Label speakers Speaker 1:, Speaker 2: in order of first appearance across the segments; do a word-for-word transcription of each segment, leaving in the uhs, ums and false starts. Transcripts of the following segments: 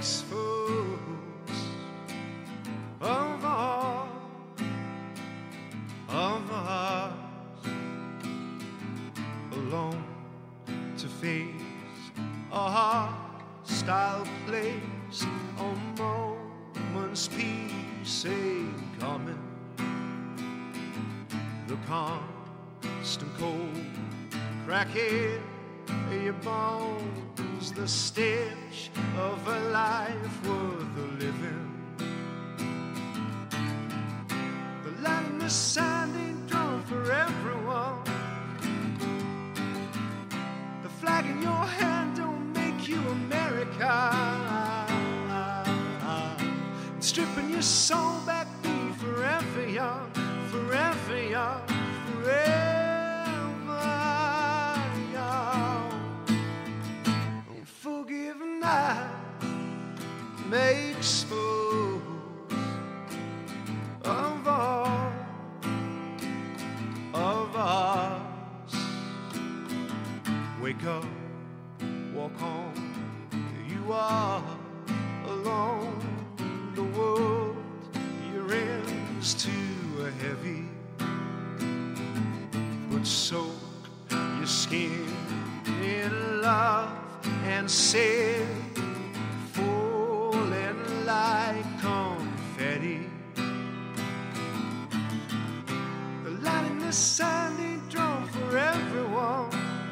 Speaker 1: makes fools of all of us, alone to face a hostile place, a moment's peace ain't coming. The constant cold cracking your bones, the stench of a life worth a living. The light in the sand ain't drawn for everyone. The flag in your hand don't make you America. And stripping your soul back, be forever young, forever young, forever. Makes fools of all of us. Wake up, walk home, you are alone. The world you're in is too heavy, but soak your skin in love and say like confetti. The line in the sand ain't drawn for everyone.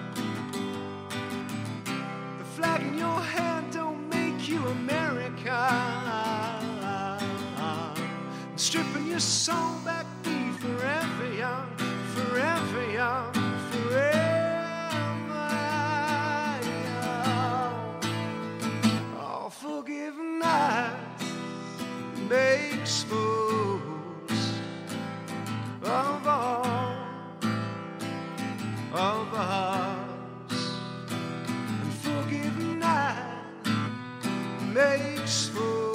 Speaker 1: The flag in your hand don't make you America. And stripping your soul back, be forever young, forever young, forever young. Oh, forgiveness makes fools of all of us, and forgiveness makes fools